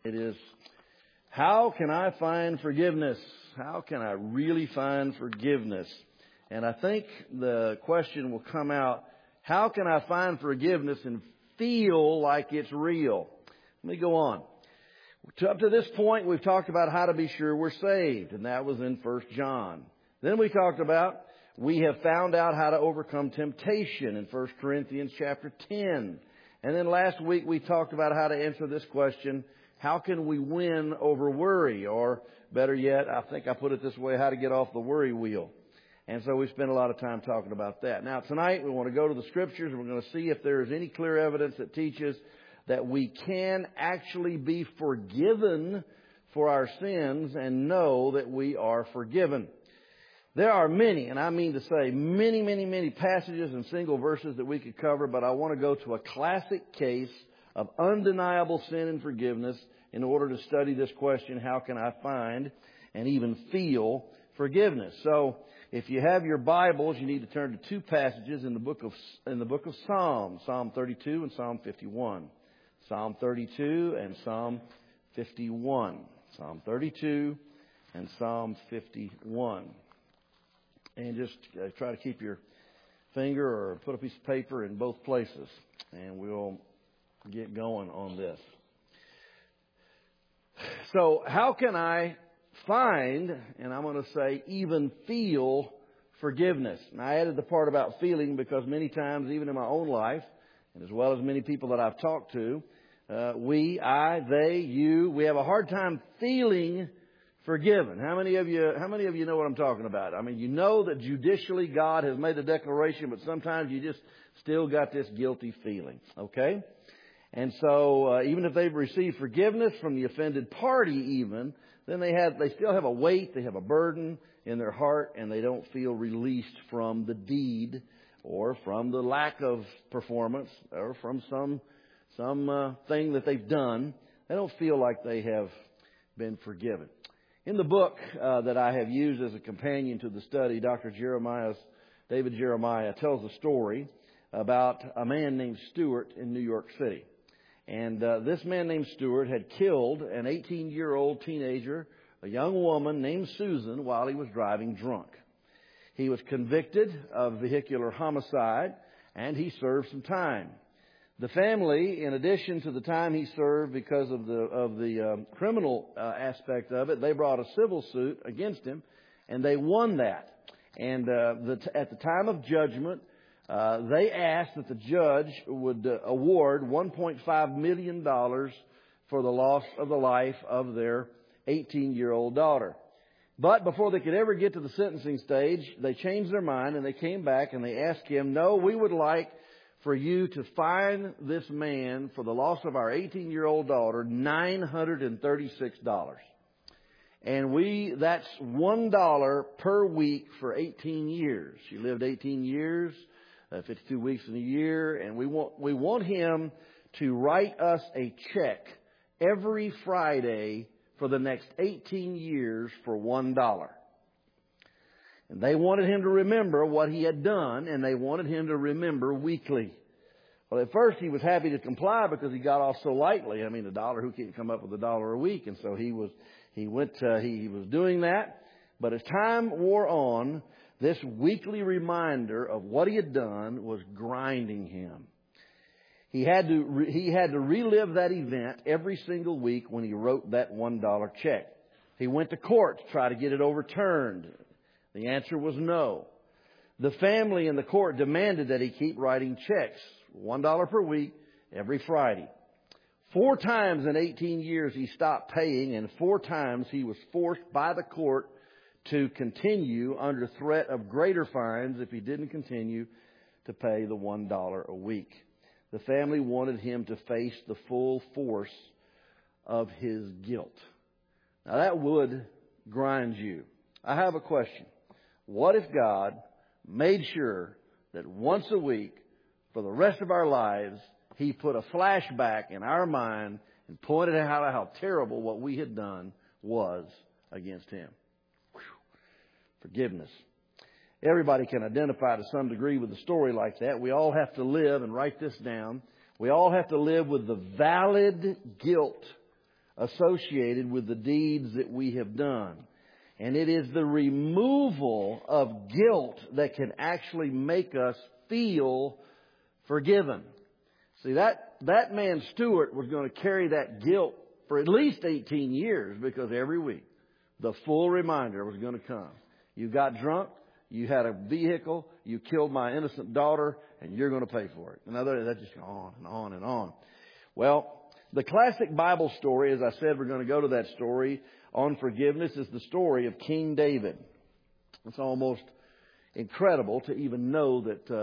It is, how can I find forgiveness? How can I really find forgiveness? And I think the question will come out, how can I find forgiveness and feel like it's real? Let me go on. Up to this point, we've talked about how to be sure we're saved, and that was in 1 John. Then we talked about we have found out how to overcome temptation in 1 Corinthians chapter 10. And then last week we talked about how to answer this question, how can we win over worry? Or better yet, I think I put it this way, how to get off the worry wheel. And so we spent a lot of time talking about that. Now tonight we want to go to the Scriptures and we're going to see if there is any clear evidence that teaches that we can actually be forgiven for our sins and know that we are forgiven. There are many, and I mean to say many passages and single verses that we could cover, but I want to go to a classic case of undeniable sin and forgiveness in order to study this question, how can I find and even feel forgiveness? So if you have your Bibles, you need to turn to two passages in the book of Psalms, Psalm 32 and Psalm 51. Psalm 32 and Psalm 51. Psalm 32 and Psalm 51. And just try to keep your finger or put a piece of paper in both places. And we'll get going on this. So how can I find, and I'm going to say even feel, forgiveness? And I added the part about feeling because many times, even in my own life, and as well as many people that I've talked to, we, I, they, you, we have a hard time feeling forgiven. How many of you know what I'm talking about? I mean, you know that judicially God has made a declaration, but sometimes you just still got this guilty feeling. Okay? And so, even if they've received forgiveness from the offended party even, then they still have a weight, they have a burden in their heart, and they don't feel released from the deed or from the lack of performance or from some thing that they've done. They don't feel like they have been forgiven. In the book that I have used as a companion to the study, David Jeremiah tells a story about a man named Stewart in New York City. And this man named Stewart had killed an 18-year-old teenager, a young woman named Susan, while he was driving drunk. He was convicted of vehicular homicide, and he served some time. The family, in addition to the time he served because of the criminal aspect of it, they brought a civil suit against him, and they won that. And at the time of judgment, they asked that the judge would award $1.5 million for the loss of the life of their 18-year-old daughter. But before they could ever get to the sentencing stage, they changed their mind and they came back and they asked him, no, we would like for you to fine this man for the loss of our 18-year-old daughter $936. And that's $1 per week for 18 years. She lived 18 years, 52 weeks in a year, and we want him to write us a check every Friday for the next 18 years for $1. And they wanted him to remember what he had done, and they wanted him to remember weekly. Well, at first he was happy to comply because he got off so lightly. I mean, $1, who can't come up with $1 a week? And so he was doing that. But as time wore on, this weekly reminder of what he had done was grinding him. He had to relive that event every single week when he wrote that $1 check. He went to court to try to get it overturned. The answer was no. The family and the court demanded that he keep writing checks, $1 per week, every Friday. 4 times in 18 years he stopped paying, and 4 times he was forced by the court to continue under threat of greater fines if he didn't continue to pay the $1 a week. The family wanted him to face the full force of his guilt. Now that would grind you. I have a question. What if God made sure that once a week, for the rest of our lives, He put a flashback in our mind and pointed out how terrible what we had done was against Him? Whew. Forgiveness. Everybody can identify to some degree with a story like that. We all have to live, and write this down, we all have to live with the valid guilt associated with the deeds that we have done. And it is the removal of guilt that can actually make us feel forgiven. See, that man Stuart was going to carry that guilt for at least 18 years, because every week the full reminder was going to come. You got drunk, you had a vehicle, you killed my innocent daughter, and you're going to pay for it. In other words, that just goes on and on and on. Well, the classic Bible story, as I said, we're going to go to that story on forgiveness, is the story of King David. It's almost incredible to even know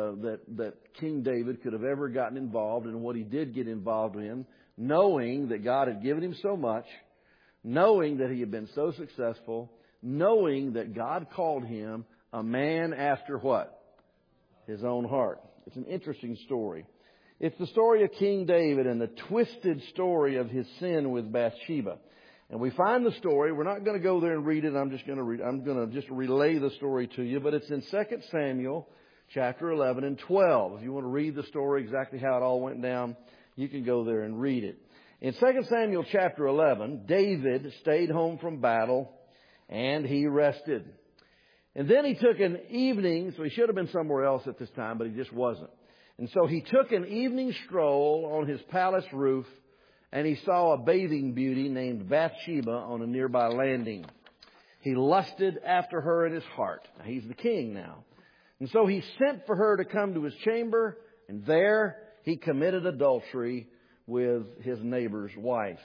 that King David could have ever gotten involved in what he did get involved in, knowing that God had given him so much, knowing that he had been so successful, knowing that God called him a man after what? His own heart. It's an interesting story. It's the story of King David and the twisted story of his sin with Bathsheba. And we find the story. We're not going to go there and read it. I'm going to just relay the story to you. But it's in 2 Samuel chapter 11 and 12. If you want to read the story, exactly how it all went down, you can go there and read it. In 2 Samuel chapter 11, David stayed home from battle and he rested. And then he took an evening, so he should have been somewhere else at this time, but he just wasn't. And so he took an evening stroll on his palace roof, and he saw a bathing beauty named Bathsheba on a nearby landing. He lusted after her in his heart. Now, he's the king now. And so he sent for her to come to his chamber, and there he committed adultery with his neighbor's wife.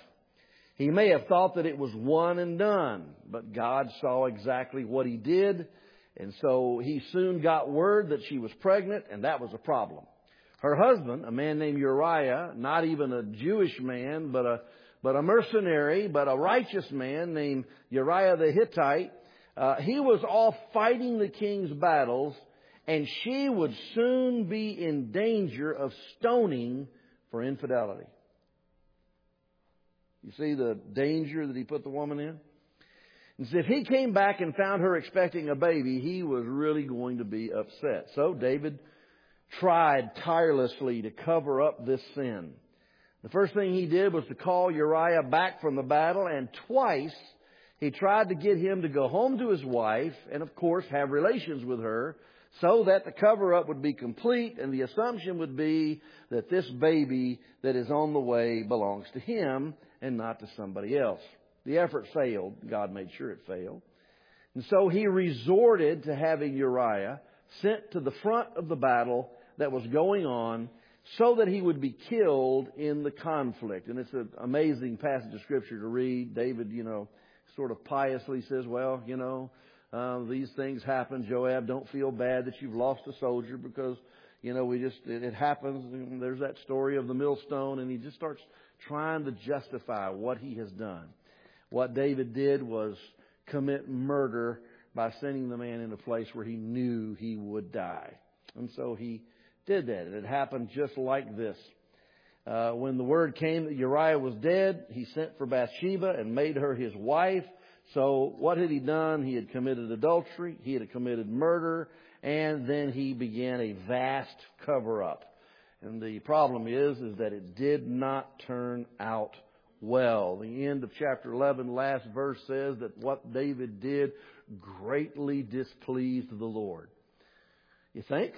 He may have thought that it was one and done, but God saw exactly what he did, and so he soon got word that she was pregnant, and that was a problem. Her husband, a man named Uriah, not even a Jewish man, but a mercenary, but a righteous man named Uriah the Hittite, he was off fighting the king's battles, and she would soon be in danger of stoning for infidelity. You see the danger that he put the woman in? And so if he came back and found her expecting a baby, he was really going to be upset. So David tried tirelessly to cover up this sin. The first thing he did was to call Uriah back from the battle, and twice he tried to get him to go home to his wife and, of course, have relations with her so that the cover-up would be complete, and the assumption would be that this baby that is on the way belongs to him and not to somebody else. The effort failed. God made sure it failed. And so he resorted to having Uriah sent to the front of the battle that was going on so that he would be killed in the conflict. And it's an amazing passage of Scripture to read. David, sort of piously says, well, these things happen. Joab, don't feel bad that you've lost a soldier because, it happens. And there's that story of the millstone, and he just starts trying to justify what he has done. What David did was commit murder by sending the man in a place where he knew he would die. And so he did that. And it happened just like this. When the word came that Uriah was dead, he sent for Bathsheba and made her his wife. So what had he done? He had committed adultery. He had committed murder. And then he began a vast cover-up. And the problem is that it did not turn out well. The end of chapter 11, last verse says that what David did greatly displeased the Lord. You think?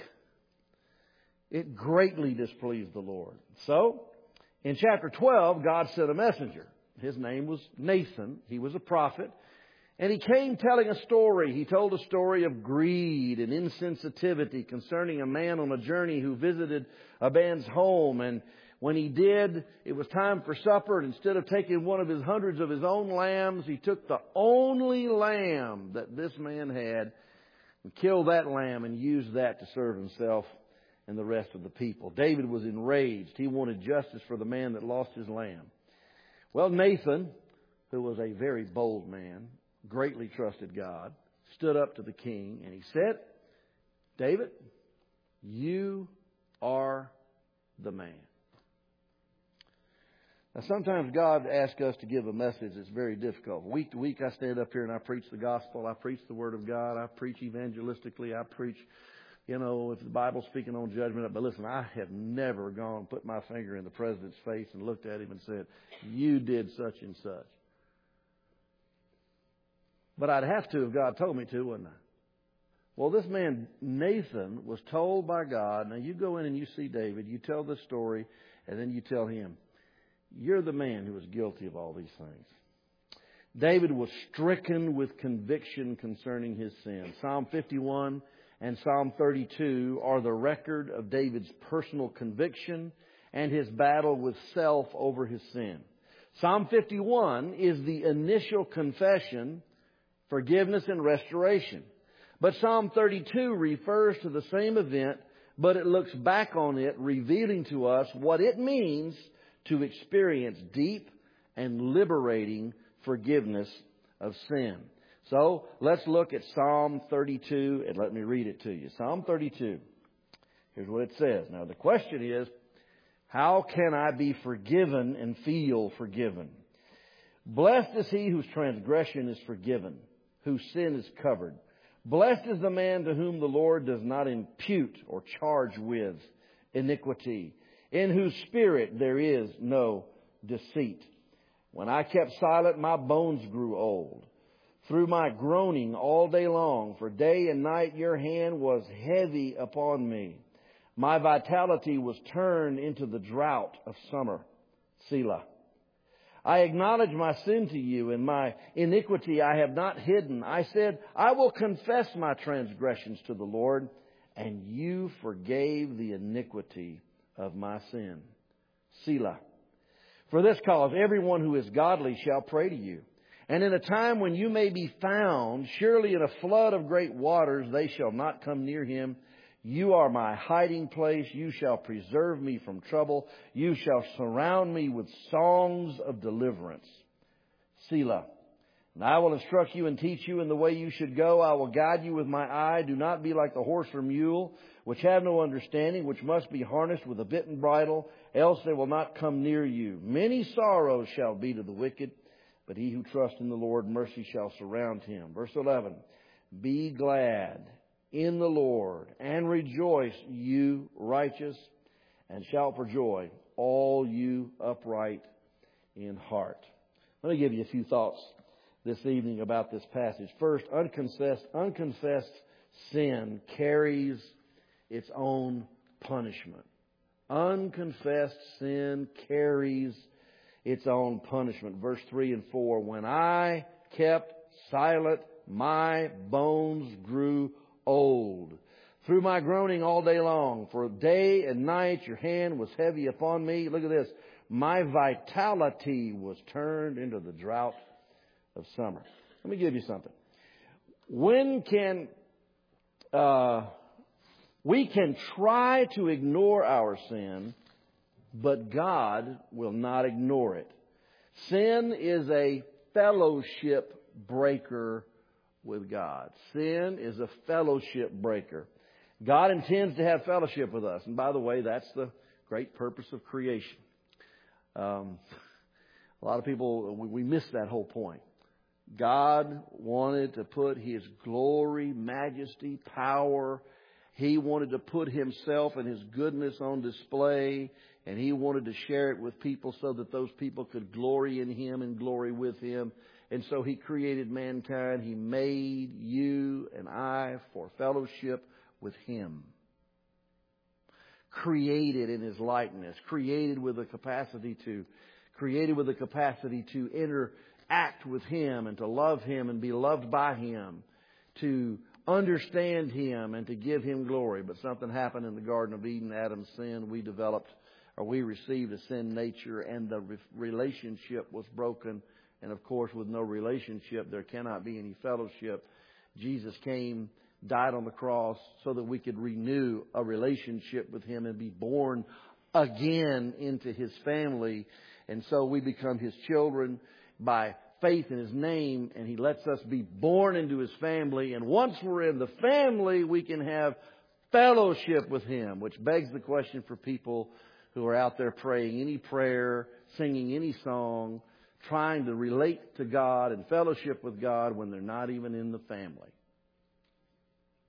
It greatly displeased the Lord. So, in chapter 12, God sent a messenger. His name was Nathan. He was a prophet. And he came telling a story. He told a story of greed and insensitivity concerning a man on a journey who visited a man's home. And when he did, it was time for supper. And instead of taking one of his hundreds of his own lambs, he took the only lamb that this man had and killed that lamb and used that to serve himself and the rest of the people. David was enraged. He wanted justice for the man that lost his lamb. Well, Nathan, who was a very bold man, greatly trusted God, stood up to the king and he said, David, you are the man. Now, sometimes God asks us to give a message that's very difficult. Week to week, I stand up here and I preach the gospel. I preach the Word of God. I preach evangelistically. I preach if the Bible's speaking on judgment. But listen, I have never put my finger in the president's face and looked at him and said, you did such and such. But I'd have to if God told me to, wouldn't I? Well, this man, Nathan, was told by God. Now, you go in and you see David, you tell the story, and then you tell him, you're the man who was guilty of all these things. David was stricken with conviction concerning his sin. Psalm 51 and Psalm 32 are the record of David's personal conviction and his battle with self over his sin. Psalm 51 is the initial confession, forgiveness, and restoration. But Psalm 32 refers to the same event, but it looks back on it, revealing to us what it means to experience deep and liberating forgiveness of sin. So let's look at Psalm 32, and let me read it to you. Psalm 32. Here's what it says. Now the question is, how can I be forgiven and feel forgiven? Blessed is he whose transgression is forgiven, whose sin is covered. Blessed is the man to whom the Lord does not impute or charge with iniquity, in whose spirit there is no deceit. When I kept silent, my bones grew old, through my groaning all day long. For day and night your hand was heavy upon me. My vitality was turned into the drought of summer. Selah. I acknowledge my sin to you, and my iniquity I have not hidden. I said, I will confess my transgressions to the Lord, and you forgave the iniquity of my sin. Selah. For this cause, everyone who is godly shall pray to you. And in a time when you may be found, surely in a flood of great waters they shall not come near him. You are my hiding place. You shall preserve me from trouble. You shall surround me with songs of deliverance. Selah. And I will instruct you and teach you in the way you should go. I will guide you with my eye. Do not be like the horse or mule, which have no understanding, which must be harnessed with a bit and bridle, else they will not come near you. Many sorrows shall be to the wicked, but he who trusts in the Lord, mercy shall surround him. Verse 11. Be glad in the Lord, and rejoice, you righteous, and shout for joy, all you upright in heart. Let me give you a few thoughts this evening about this passage. First, unconfessed sin carries its own punishment. Unconfessed sin carries its own punishment. Verse 3 and 4, when I kept silent, my bones grew old, through my groaning all day long. For day and night your hand was heavy upon me. Look at this. My vitality was turned into the drought of summer. Let me give you something. We can try to ignore our sin, but God will not ignore it. Sin is a fellowship breaker with God. Sin is a fellowship breaker. God intends to have fellowship with us. And by the way, that's the great purpose of creation. A lot of people, we miss that whole point. God wanted to put His glory, majesty, power. He wanted to put Himself and His goodness on display. And He wanted to share it with people so that those people could glory in Him and glory with Him. And so He created mankind. He made you and I for fellowship with Him. Created in His likeness. Created with the capacity to interact with Him and to love Him and be loved by Him. To understand Him and to give Him glory. But something happened in the Garden of Eden. Adam sinned. We received a sin nature, and the relationship was broken. And of course, with no relationship, there cannot be any fellowship. Jesus came, died on the cross so that we could renew a relationship with Him and be born again into His family. And so we become His children by faith in His name, and He lets us be born into His family. And once we're in the family, we can have fellowship with Him, which begs the question for people who are out there praying any prayer, singing any song, trying to relate to God and fellowship with God when they're not even in the family.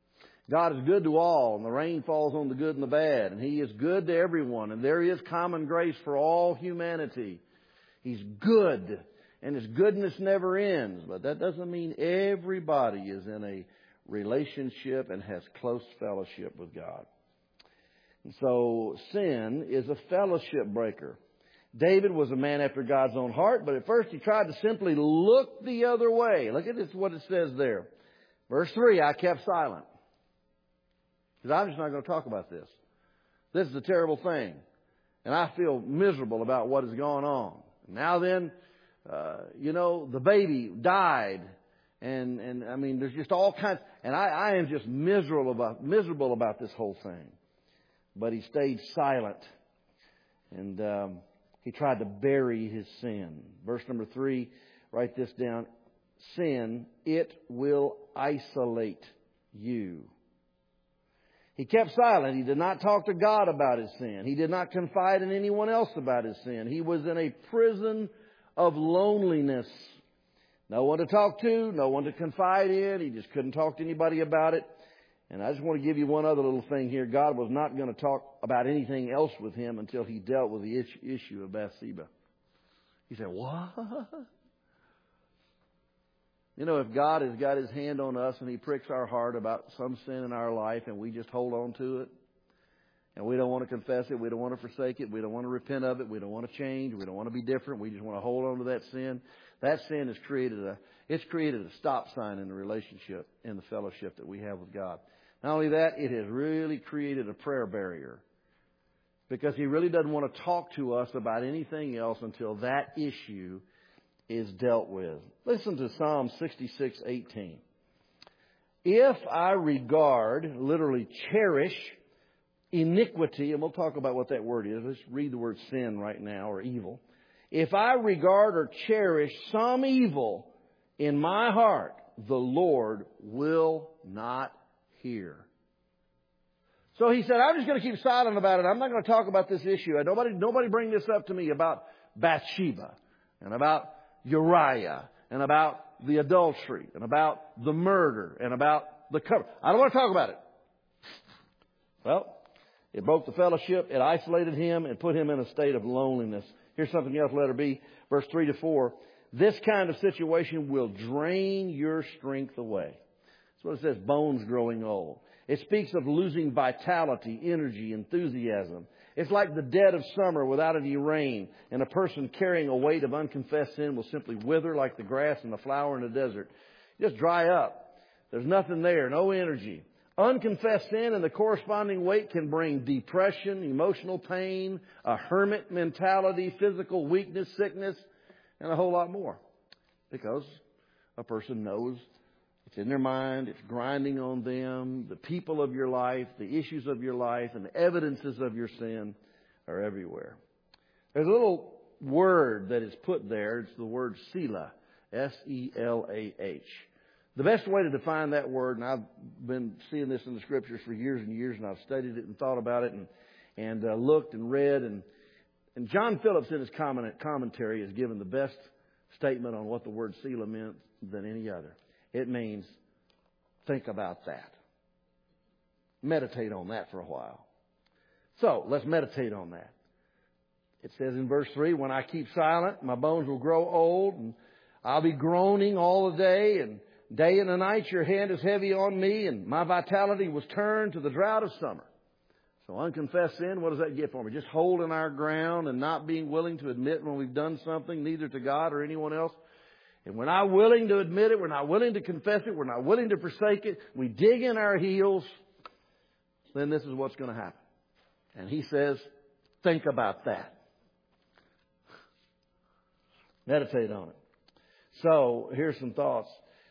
God is good to all, and the rain falls on the good and the bad, and He is good to everyone, and there is common grace for all humanity. He's good, and His goodness never ends. But that doesn't mean everybody is in a relationship and has close fellowship with God. And so sin is a fellowship breaker. David was a man after God's own heart, but at first he tried to simply look the other way. Look at this, what it says there. Verse 3, I kept silent. Because I'm just not going to talk about this. This is a terrible thing. And I feel miserable about what has gone on. Now then, the baby died. And I mean, there's just all kinds. And I am just miserable about this whole thing. But he stayed silent. And he tried to bury his sin. Verse number 3, write this down. Sin, it will isolate you. He kept silent. He did not talk to God about his sin. He did not confide in anyone else about his sin. He was in a prison of loneliness. No one to talk to, no one to confide in. He just couldn't talk to anybody about it. And I just want to give you one other little thing here. God was not going to talk about anything else with him until he dealt with the issue of Bathsheba. He said, what? If God has got His hand on us and He pricks our heart about some sin in our life and we just hold on to it and we don't want to confess it, we don't want to forsake it, we don't want to repent of it, we don't want to change, we don't want to be different, we just want to hold on to that sin has created a stop sign in the relationship, in the fellowship that we have with God. Not only that, it has really created a prayer barrier because He really doesn't want to talk to us about anything else until that issue is dealt with. Listen to Psalm 66:18. If I regard, literally cherish, iniquity, and we'll talk about what that word is. Let's read the word sin right now, or evil. If I regard or cherish some evil in my heart, the Lord will not hear. So he said, I'm just going to keep silent about it. I'm not going to talk about this issue. Nobody bring this up to me about Bathsheba and about Uriah and about the adultery and about the murder and about the cover. I don't want to talk about it. Well, it broke the fellowship. It isolated him and put him in a state of loneliness. Here's something else, letter B, verse 3-4. This kind of situation will drain your strength away. That's what it says, bones growing old. It speaks of losing vitality, energy, enthusiasm. It's like the dead of summer without any rain, and a person carrying a weight of unconfessed sin will simply wither like the grass and the flower in the desert. Just dry up. There's nothing there, no energy. Unconfessed sin and the corresponding weight can bring depression, emotional pain, a hermit mentality, physical weakness, sickness, and a whole lot more. Because a person knows it's in their mind, it's grinding on them. The people of your life, the issues of your life, and the evidences of your sin are everywhere. There's a little word that is put there. It's the word Selah, S-E-L-A-H. The best way to define that word, and I've been seeing this in the Scriptures for years and years, and I've studied it and thought about it and looked and read. And John Phillips in his commentary has given the best statement on what the word Selah meant than any other. It means think about that. Meditate on that for a while. So let's meditate on that. It says in verse 3, when I keep silent, my bones will grow old, and I'll be groaning all the day, and day and the night your hand is heavy on me, and my vitality was turned to the drought of summer. So unconfessed sin, what does that get for me? Just holding our ground and not being willing to admit when we've done something, neither to God or anyone else. And we're not willing to admit it. We're not willing to confess it. We're not willing to forsake it. We dig in our heels. Then this is what's going to happen. And he says, think about that. Meditate on it. So here's some thoughts.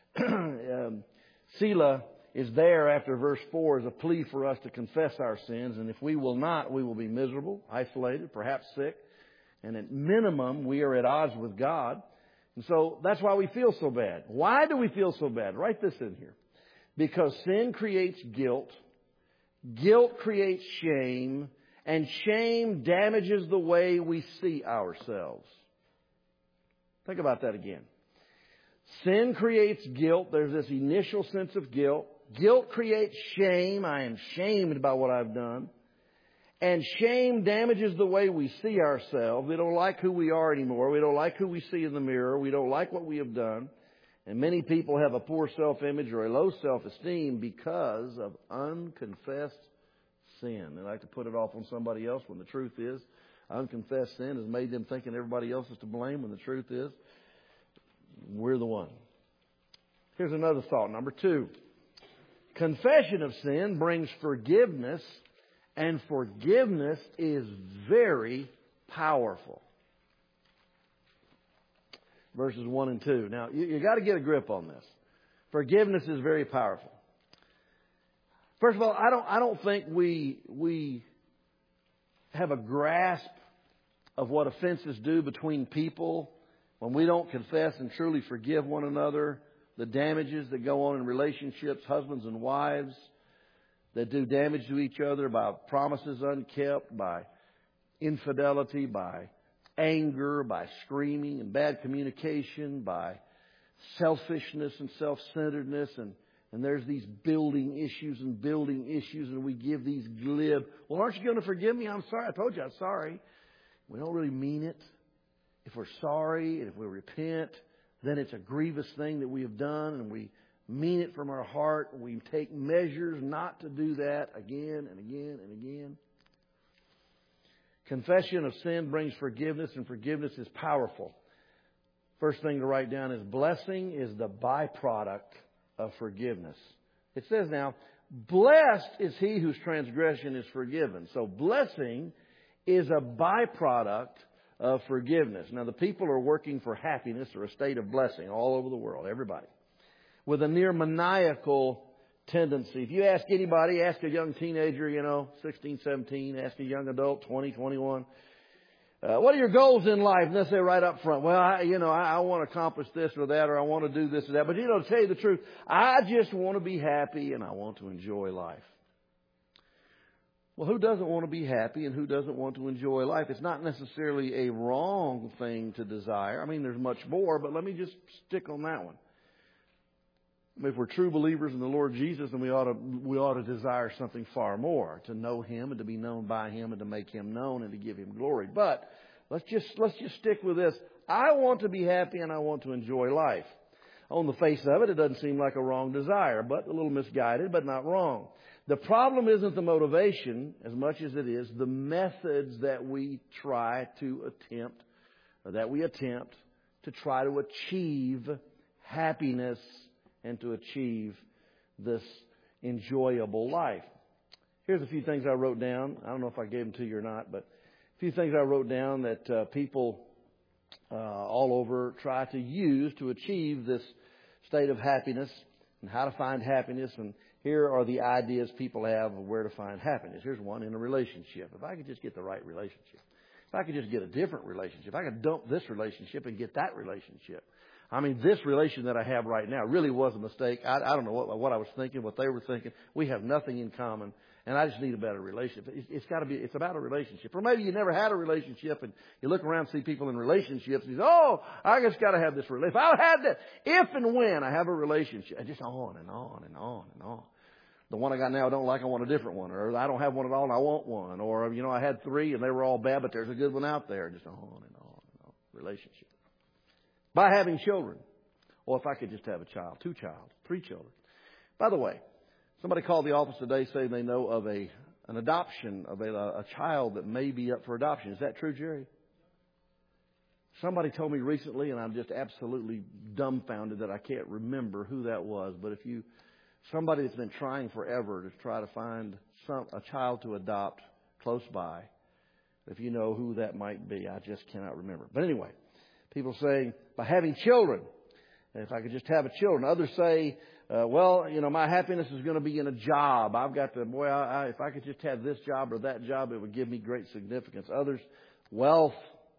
Selah is there after verse 4 as a plea for us to confess our sins. And if we will not, we will be miserable, isolated, perhaps sick. And at minimum, we are at odds with God. And so that's why we feel so bad. Why do we feel so bad? Write this in here. Because sin creates guilt. Guilt creates shame. And shame damages the way we see ourselves. Think about that again. Sin creates guilt. There's this initial sense of guilt. Guilt creates shame. I am shamed by what I've done. And shame damages the way we see ourselves. We don't like who we are anymore. We don't like who we see in the mirror. We don't like what we have done. And many people have a poor self-image or a low self-esteem because of unconfessed sin. They like to put it off on somebody else when the truth is unconfessed sin has made them thinking everybody else is to blame when the truth is we're the one. Here's another thought. Number 2. Confession of sin brings forgiveness, and forgiveness is very powerful. Verses 1 and 2. Now, you got to get a grip on this. Forgiveness is very powerful. First of all, I don't think we have a grasp of what offenses do between people when we don't confess and truly forgive one another. The damages that go on in relationships, husbands and wives, that do damage to each other by promises unkept, by infidelity, by anger, by screaming and bad communication, by selfishness and self-centeredness. And there's these building issues, and we give these glib, well, aren't you going to forgive me? I'm sorry. I told you I'm sorry. We don't really mean it. If we're sorry and if we repent, then it's a grievous thing that we have done, and we mean it from our heart. We take measures not to do that again and again and again. Confession of sin brings forgiveness, and forgiveness is powerful. First thing to write down is blessing is the byproduct of forgiveness. It says now, blessed is he whose transgression is forgiven. So blessing is a byproduct of forgiveness. Now, the people are working for happiness or a state of blessing all over the world, everybody, with a near maniacal tendency. If you ask anybody, ask a young teenager, 16, 17, ask a young adult, 20, 21, what are your goals in life? And they'll say right up front, well, I want to accomplish this or that, or I want to do this or that. But, to tell you the truth, I just want to be happy and I want to enjoy life. Well, who doesn't want to be happy and who doesn't want to enjoy life? It's not necessarily a wrong thing to desire. I mean, there's much more, but let me just stick on that one. If we're true believers in the Lord Jesus, then we ought to desire something far more, to know Him and to be known by Him and to make Him known and to give Him glory. But let's just stick with this. I want to be happy and I want to enjoy life. On the face of it, it doesn't seem like a wrong desire, but a little misguided, but not wrong. The problem isn't the motivation as much as it is the methods that we attempt to try to achieve happiness and to achieve this enjoyable life. Here's a few things I wrote down. I don't know if I gave them to you or not, but a few things I wrote down that people all over try to use to achieve this state of happiness and how to find happiness. And here are the ideas people have of where to find happiness. Here's one: in a relationship. If I could just get the right relationship. If I could just get a different relationship. I could dump this relationship and get that relationship. I mean, this relation that I have right now really was a mistake. I don't know what I was thinking, what they were thinking. We have nothing in common, and I just need a better relationship. It's about a relationship. Or maybe you never had a relationship, and you look around and see people in relationships, and you say, oh, I just got to have this relationship. If I had that, if and when I have a relationship, and just on and on and on and on. The one I got now I don't like, I want a different one. Or I don't have one at all and I want one. Or, I had 3 and they were all bad, but there's a good one out there. Just on and on and on. Relationship. By having children. Or if I could just have a child, 2 children, 3 children. By the way, somebody called the office today saying they know of an adoption of a child that may be up for adoption. Is that true, Jerry? Somebody told me recently, and I'm just absolutely dumbfounded that I can't remember who that was. But somebody that's been trying forever to try to find a child to adopt close by, if you know who that might be, I just cannot remember. But anyway, people saying by having children, if I could just have a children. Others say, my happiness is going to be in a job. I've got to, if I could just have this job or that job, it would give me great significance. Others, wealth.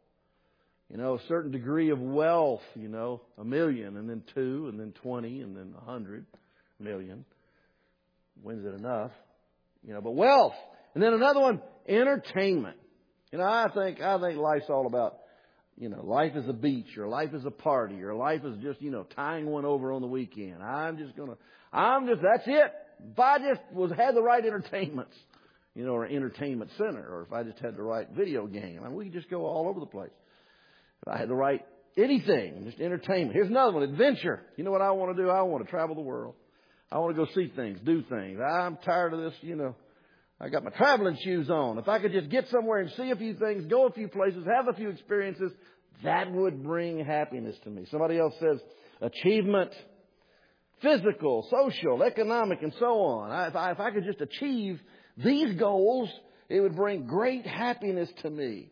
A certain degree of wealth, $1 million and then 2 and then 20 and then 100 million. When's it enough? But wealth. And then another one, entertainment. I think life's all about, life is a beach, or life is a party, or life is just, tying one over on the weekend. That's it. If I just had the right entertainments, or entertainment center, or if I just had the right video game, we could just go all over the place. If I had the right anything, just entertainment. Here's another one, adventure. You know what I want to do? I want to travel the world. I want to go see things, do things. I'm tired of this, I got my traveling shoes on. If I could just get somewhere and see a few things, go a few places, have a few experiences, that would bring happiness to me. Somebody else says achievement, physical, social, economic, and so on. If I could just achieve these goals, it would bring great happiness to me.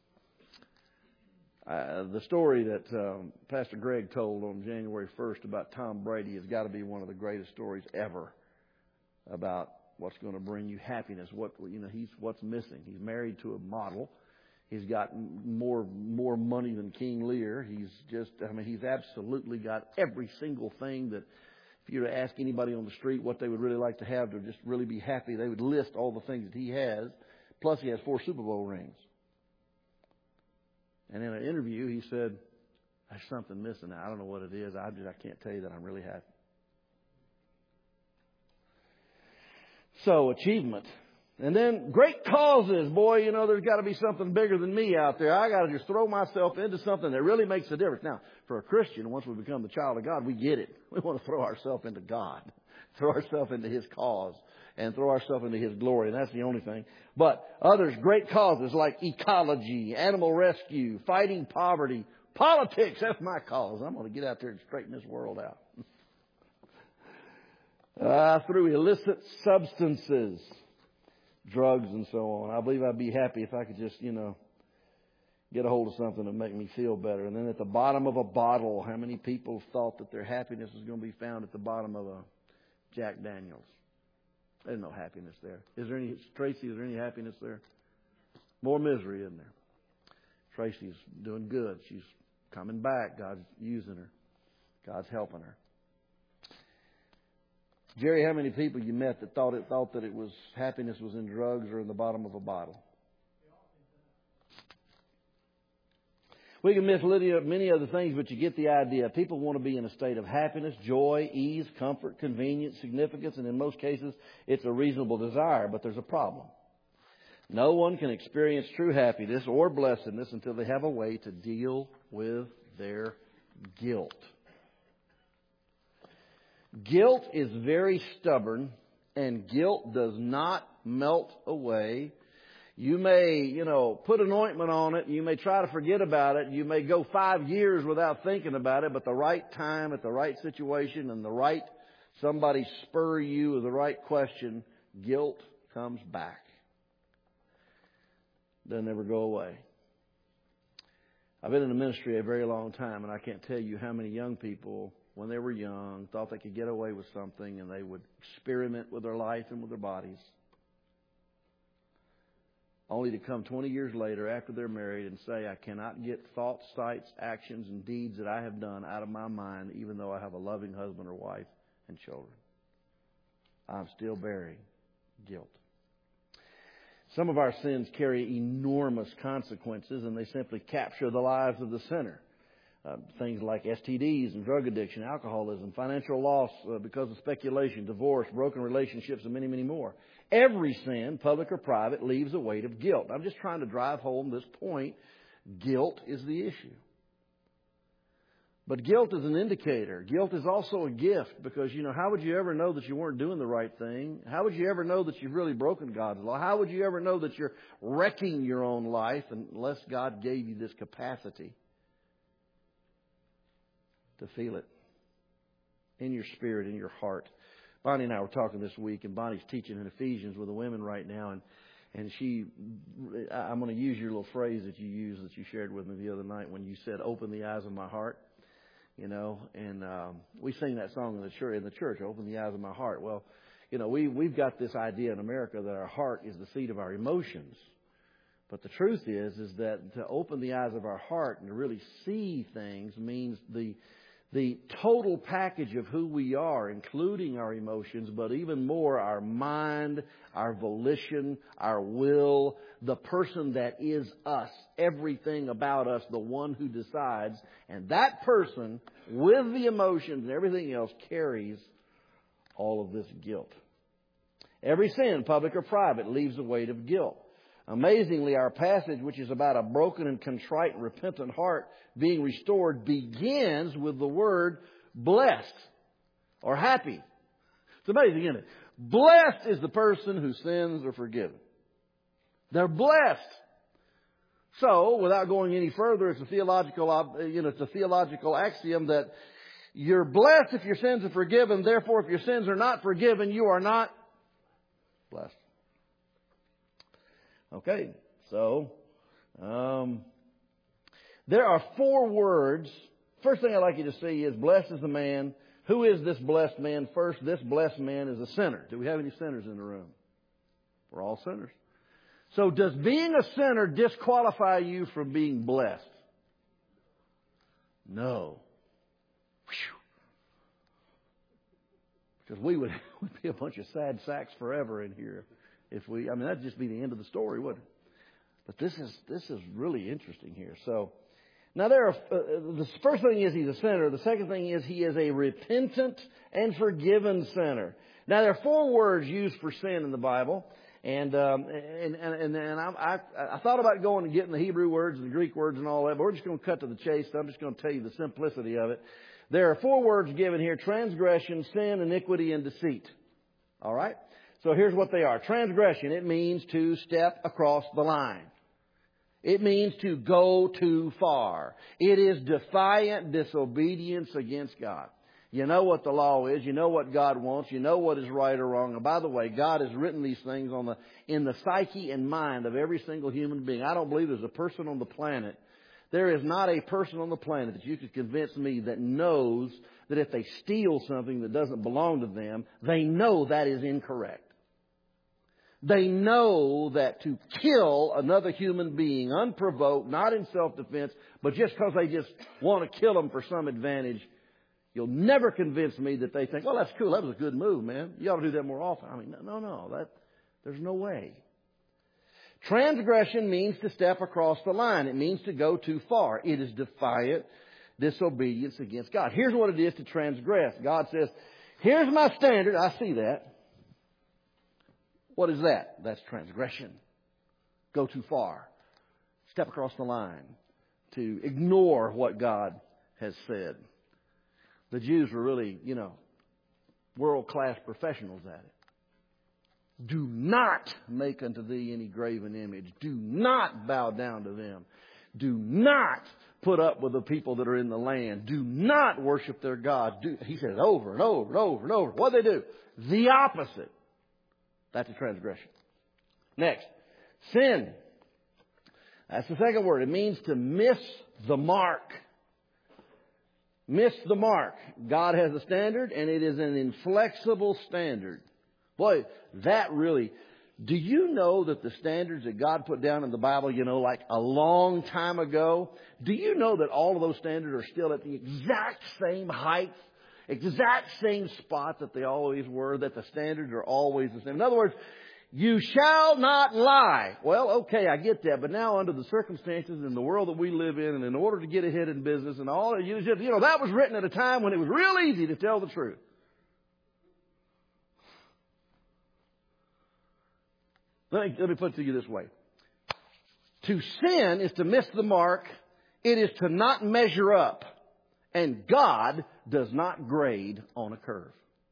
The story that Pastor Greg told on January 1st about Tom Brady has got to be one of the greatest stories ever about what's going to bring you happiness. He's what's missing. He's married to a model. He's got more money than King Lear. He's absolutely got every single thing that if you were to ask anybody on the street what they would really like to have to just really be happy, they would list all the things that he has. Plus, he has 4 Super Bowl rings. And in an interview, he said, "There's something missing. I don't know what it is. I can't tell you that I'm really happy." So, achievement. And then great causes. Boy, there's got to be something bigger than me out there. I got to just throw myself into something that really makes a difference. Now, for a Christian, once we become the child of God, we get it. We want to throw ourselves into God, throw ourselves into His cause, and throw ourselves into His glory. And that's the only thing. But others, great causes like ecology, animal rescue, fighting poverty, politics. That's my cause. I'm going to get out there and straighten this world out. Through illicit substances, drugs and so on. I believe I'd be happy if I could just, get a hold of something that make me feel better. And then at the bottom of a bottle, how many people thought that their happiness was going to be found at the bottom of a Jack Daniels? There's no happiness there. Tracy, is there any happiness there? More misery, isn't there? Tracy's doing good. She's coming back. God's using her. God's helping her. Jerry, how many people you met that thought that it was happiness was in drugs or in the bottom of a bottle? We can miss many other things, but you get the idea. People want to be in a state of happiness, joy, ease, comfort, convenience, significance, and in most cases, it's a reasonable desire, but there's a problem. No one can experience true happiness or blessedness until they have a way to deal with their guilt. Guilt is very stubborn, and guilt does not melt away. You may, put an ointment on it. You may try to forget about it. You may go 5 years without thinking about it, but the right time, at the right situation, and somebody spur you with the right question, guilt comes back. Doesn't ever go away. I've been in the ministry a very long time, and I can't tell you how many young people, when they were young, thought they could get away with something, and they would experiment with their life and with their bodies, only to come 20 years later after they're married and say, I cannot get thoughts, sights, actions, and deeds that I have done out of my mind, even though I have a loving husband or wife and children. I'm still bearing guilt. Some of our sins carry enormous consequences, and they simply capture the lives of the sinner. Things like STDs and drug addiction, alcoholism, financial loss because of speculation, divorce, broken relationships, and many, many more. Every sin, public or private, leaves a weight of guilt. I'm just trying to drive home this point. Guilt is the issue. But guilt is an indicator. Guilt is also a gift because, how would you ever know that you weren't doing the right thing? How would you ever know that you've really broken God's law? How would you ever know that you're wrecking your own life unless God gave you this capacity to feel it in your spirit, in your heart? Bonnie and I were talking this week, and Bonnie's teaching in Ephesians with the women right now, and I'm going to use your little phrase that you shared with me the other night when you said, open the eyes of my heart, and we sing that song in the church, open the eyes of my heart. Well, we've got this idea in America that our heart is the seat of our emotions. But the truth is that to open the eyes of our heart and to really see things means the the total package of who we are, including our emotions, but even more our mind, our volition, our will, the person that is us, everything about us, the one who decides. And that person, with the emotions and everything else, carries all of this guilt. Every sin, public or private, leaves a weight of guilt. Amazingly, our passage, which is about a broken and contrite and repentant heart being restored, begins with the word blessed or happy. It's amazing, isn't it? Blessed is the person whose sins are forgiven. They're blessed. So, without going any further, it's a theological axiom that you're blessed if your sins are forgiven. Therefore, if your sins are not forgiven, you are not blessed. Okay, so there are 4 words. First thing I'd like you to see is blessed is the man. Who is this blessed man? First, this blessed man is a sinner. Do we have any sinners in the room? We're all sinners. So does being a sinner disqualify you from being blessed? No. Whew. Because we would be a bunch of sad sacks forever in here. That'd just be the end of the story, wouldn't it? But this is really interesting here. So, now the first thing is he's a sinner. The second thing is he is a repentant and forgiven sinner. Now there are 4 words used for sin in the Bible, and I thought about going and getting the Hebrew words and the Greek words and all that, but we're just going to cut to the chase. So I'm just going to tell you the simplicity of it. There are 4 words given here: transgression, sin, iniquity, and deceit. All right. So here's what they are. Transgression, it means to step across the line. It means to go too far. It is defiant disobedience against God. You know what the law is. You know what God wants. You know what is right or wrong. And by the way, God has written these things in the psyche and mind of every single human being. I don't believe there's a person on the planet. There is not a person on the planet that you could convince me that knows that if they steal something that doesn't belong to them, they know that is incorrect. They know that to kill another human being unprovoked, not in self-defense, but just because they just want to kill them for some advantage, you'll never convince me that they think, well, that's cool, that was a good move, man. You ought to do that more often. There's no way. Transgression means to step across the line. It means to go too far. It is defiant disobedience against God. Here's what it is to transgress. God says, here's my standard. I see that. What is that? That's transgression. Go too far. Step across the line. To ignore what God has said. The Jews were really, world-class professionals at it. Do not make unto thee any graven image. Do not bow down to them. Do not put up with the people that are in the land. Do not worship their gods. He says over and over and over and over. What do they do? The opposite. That's a transgression. Next, sin. That's the second word. It means to miss the mark. Miss the mark. God has a standard, and it is an inflexible standard. Boy, that really... Do you know that the standards that God put down in the Bible, like a long time ago, do you know that all of those standards are still at the exact same height? Exact same spot that they always were, that the standards are always the same. In other words, you shall not lie. Well, okay, I get that. But now under the circumstances in the world that we live in, and in order to get ahead in business and all, that was written at a time when it was real easy to tell the truth. Let me put it to you this way. To sin is to miss the mark. It is to not measure up. And God does not grade on a curve.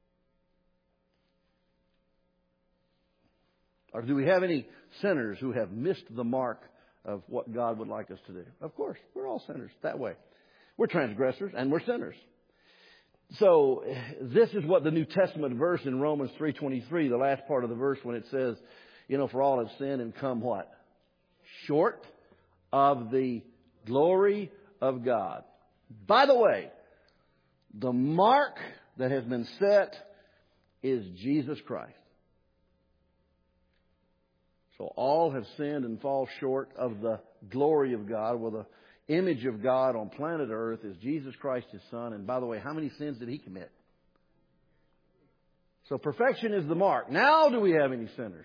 Or do we have any sinners who have missed the mark of what God would like us to do? Of course, we're all sinners that way. We're transgressors and we're sinners. So this is what the New Testament verse in Romans 3:23, the last part of the verse when it says, for all have sinned and come what? Short of the glory of God. By the way, the mark that has been set is Jesus Christ. So all have sinned and fall short of the glory of God with an image of God on planet Earth is Jesus Christ, His Son. And by the way, how many sins did He commit? So perfection is the mark. Now do we have any sinners?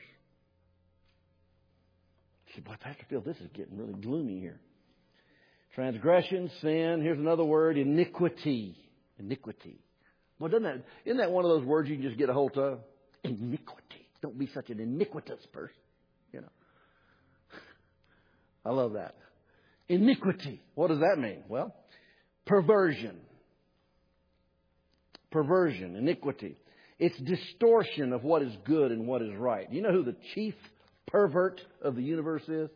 You say, boy, Pastor Phil, this is getting really gloomy here. Transgression, sin. Here's another word, iniquity. Iniquity. Well, isn't that one of those words you can just get a hold of? Iniquity. Don't be such an iniquitous person. You know. I love that. Iniquity. What does that mean? Well, perversion. Perversion, iniquity. It's distortion of what is good and what is right. You know who the chief pervert of the universe is?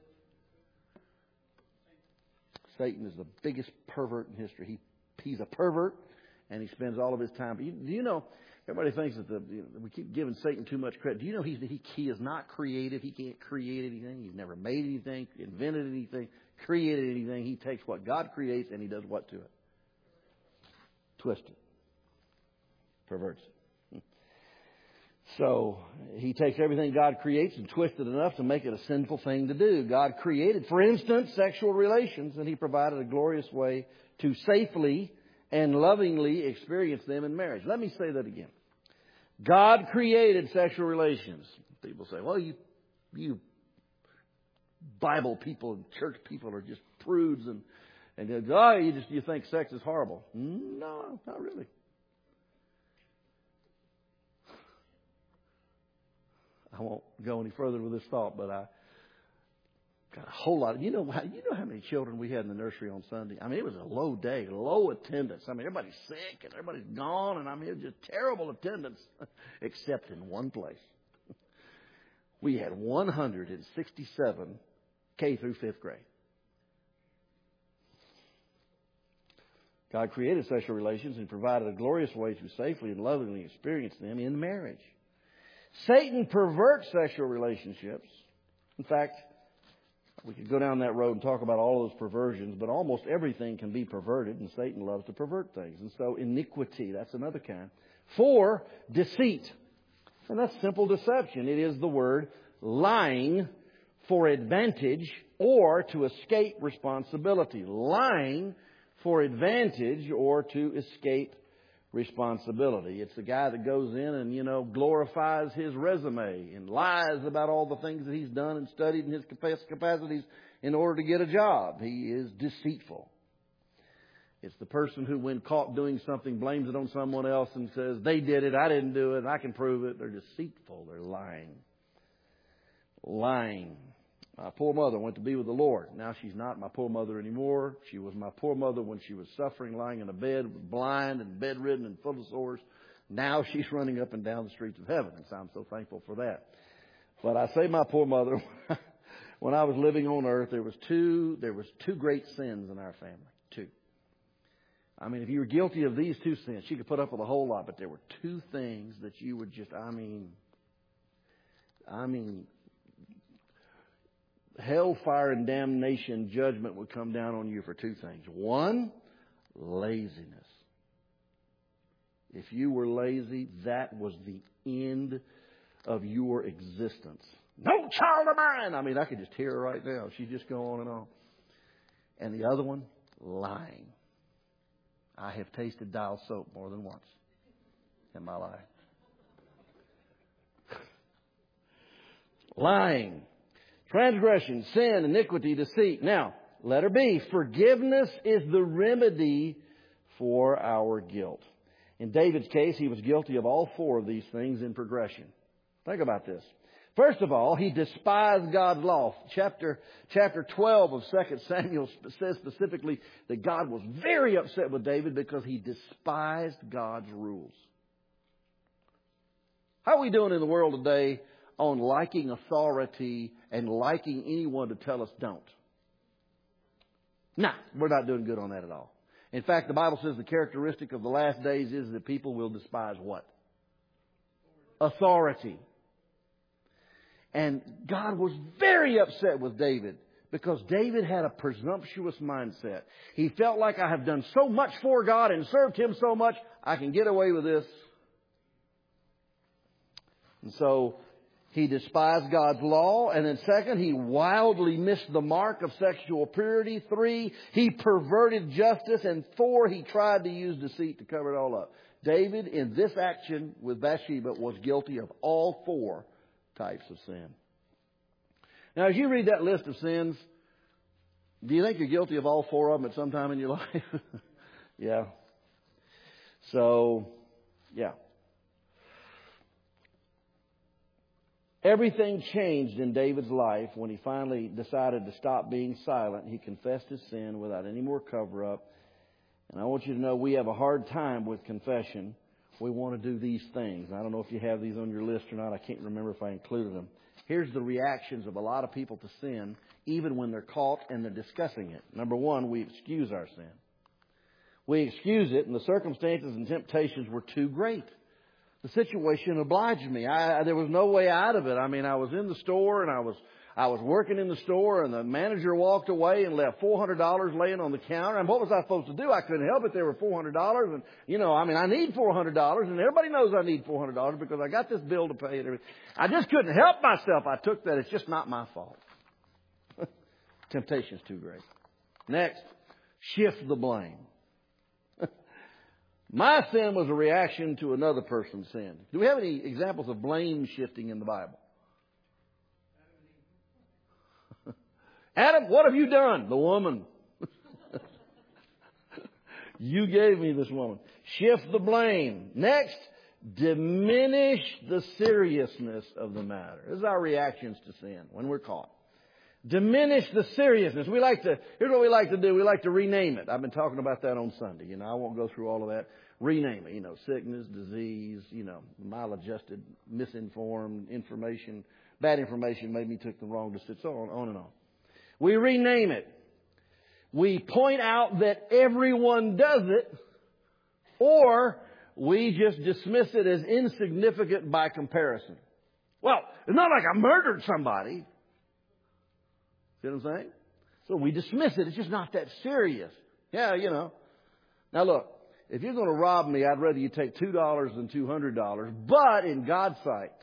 Satan is the biggest pervert in history. He's a pervert, and he spends all of his time. Do you know, everybody thinks that we keep giving Satan too much credit. Do you know he is not creative? He can't create anything. He's never made anything, invented anything, created anything. He takes what God creates and he does what to it? Twist it. Perverts it. So he takes everything God creates and twists it enough to make it a sinful thing to do. God created, for instance, sexual relations, and He provided a glorious way to safely and lovingly experience them in marriage. Let me say that again. God created sexual relations. People say, well, you Bible people and church people are just prudes and you think sex is horrible. No, not really. I won't go any further with this thought, but I got a whole lot. You know how many children we had in the nursery on Sunday? I mean, it was a low day, low attendance. I mean, everybody's sick and everybody's gone, and I mean, it was just terrible attendance, except in one place. We had 167 K through 5th grade. God created sexual relations and provided a glorious way to safely and lovingly experience them in marriage. Satan perverts sexual relationships. In fact, we could go down that road and talk about all those perversions, but almost everything can be perverted, and Satan loves to pervert things. And so iniquity, that's another kind. 4, deceit. And that's simple deception. It is the word lying for advantage or to escape responsibility. Lying for advantage or to escape responsibility. It's the guy that goes in and, glorifies his resume and lies about all the things that he's done and studied in his capacities in order to get a job. He is deceitful. It's the person who, when caught doing something, blames it on someone else and says, they did it, I didn't do it, I can prove it. They're deceitful. They're lying. Lying. My poor mother went to be with the Lord. Now she's not my poor mother anymore. She was my poor mother when she was suffering, lying in a bed, blind and bedridden and full of sores. Now she's running up and down the streets of heaven, and so I'm so thankful for that. But I say my poor mother, when I was living on earth, there was two great sins in our family. 2. I mean, if you were guilty of these 2 sins, she could put up with a whole lot, but there were 2 things that you would just, hellfire and damnation judgment would come down on you for 2 things. 1, laziness. If you were lazy, that was the end of your existence. No child of mine! I mean, I could just hear her right now. She'd just go on and on. And the other one, lying. I have tasted Dial soap more than once in my life. Lying. Transgression, sin, iniquity, deceit. Now, letter B, forgiveness is the remedy for our guilt. In David's case, he was guilty of all 4 of these things in progression. Think about this. First of all, he despised God's law. Chapter 12 of 2 Samuel says specifically that God was very upset with David because he despised God's rules. How are we doing in the world today on liking authority and liking anyone to tell us don't? Nah, we're not doing good on that at all. In fact, the Bible says the characteristic of the last days is that people will despise what? Authority. And God was very upset with David because David had a presumptuous mindset. He felt like, I have done so much for God and served Him so much, I can get away with this. And so He despised God's law. And then second, he wildly missed the mark of sexual purity. 3, he perverted justice. And 4, he tried to use deceit to cover it all up. David, in this action with Bathsheba, was guilty of all 4 types of sin. Now, as you read that list of sins, do you think you're guilty of all 4 of them at some time in your life? Yeah. So, yeah. Everything changed in David's life when he finally decided to stop being silent. He confessed his sin without any more cover-up. And I want you to know we have a hard time with confession. We want to do these things. I don't know if you have these on your list or not. I can't remember if I included them. Here's the reactions of a lot of people to sin, even when they're caught and they're discussing it. Number 1, we excuse our sin. We excuse it, and the circumstances and temptations were too great. The situation obliged me. There was no way out of it. I mean, I was in the store, and I was working in the store, and the manager walked away and left $400 laying on the counter. And what was I supposed to do? I couldn't help it. There were $400, and I need $400, and everybody knows I need $400 because I got this bill to pay and everything. I just couldn't help myself. I took that. It's just not my fault. Temptation's too great. Next, shift the blame. My sin was a reaction to another person's sin. Do we have any examples of blame shifting in the Bible? Adam, what have you done? The woman. You gave me this woman. Shift the blame. Next, diminish the seriousness of the matter. This is our reactions to sin when we're caught. Diminish the seriousness. Here's what we like to do. We like to rename it. I've been talking about that on Sunday. I won't go through all of that. Rename it. Sickness, disease, maladjusted, misinformed information. Bad information made me took the wrong decision. So on and on. We rename it. We point out that everyone does it, or we just dismiss it as insignificant by comparison. Well, it's not like I murdered somebody. See what I'm saying? So we dismiss it. It's just not that serious. Yeah, Now look, if you're going to rob me, I'd rather you take $2 than $200. But in God's sight,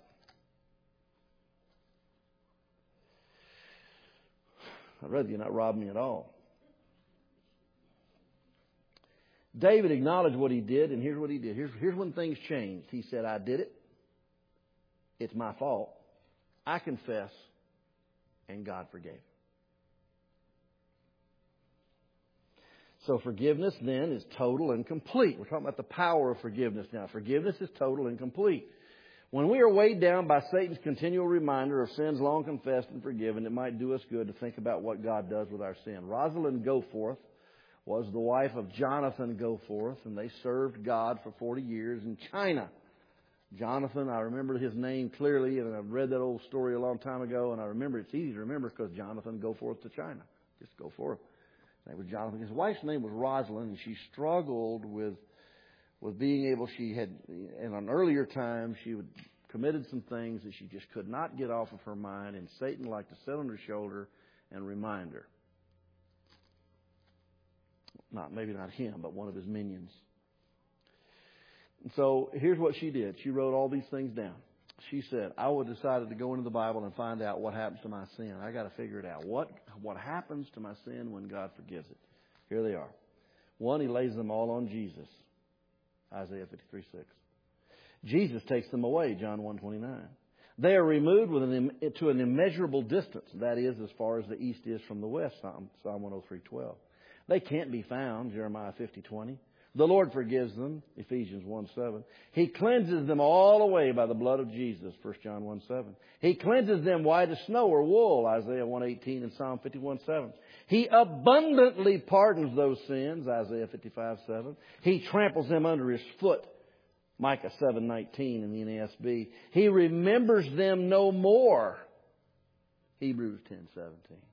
I'd rather you not rob me at all. David acknowledged what he did, and here's what he did. Here's when things changed. He said, I did it. It's my fault. I confess, and God forgave. So forgiveness then is total and complete. We're talking about the power of forgiveness now. Forgiveness is total and complete. When we are weighed down by Satan's continual reminder of sins long confessed and forgiven, it might do us good to think about what God does with our sin. Rosalind Goforth was the wife of Jonathan Goforth, and they served God for 40 years in China. Jonathan, I remember his name clearly, and I've read that old story a long time ago, and I remember it's easy to remember because Jonathan Goforth to China. Just go forth. His name was Jonathan. His wife's name was Rosalind, and she struggled with being able, in an earlier time, she had committed some things that she just could not get off of her mind, and Satan liked to sit on her shoulder and remind her. Maybe not him, but one of his minions. And so here's what she did. She wrote all these things down. She said, I would decided to go into the Bible and find out what happens to my sin. I got to figure it out. What happens to my sin when God forgives it? Here they are. 1, he lays them all on Jesus. Isaiah 53:6. Jesus takes them away. John 1:29. They are removed to an immeasurable distance. That is, as far as the east is from the west. Psalm 103:12. They can't be found. Jeremiah 50:20. The Lord forgives them. Ephesians 1:7. He cleanses them all away by the blood of Jesus. 1 John 1:7. He cleanses them white as snow or wool. Isaiah 1:18 and Psalm 51:7. He abundantly pardons those sins. Isaiah 55:7. He tramples them under his foot. Micah 7:19 in the NASB. He remembers them no more. Hebrews 10:17.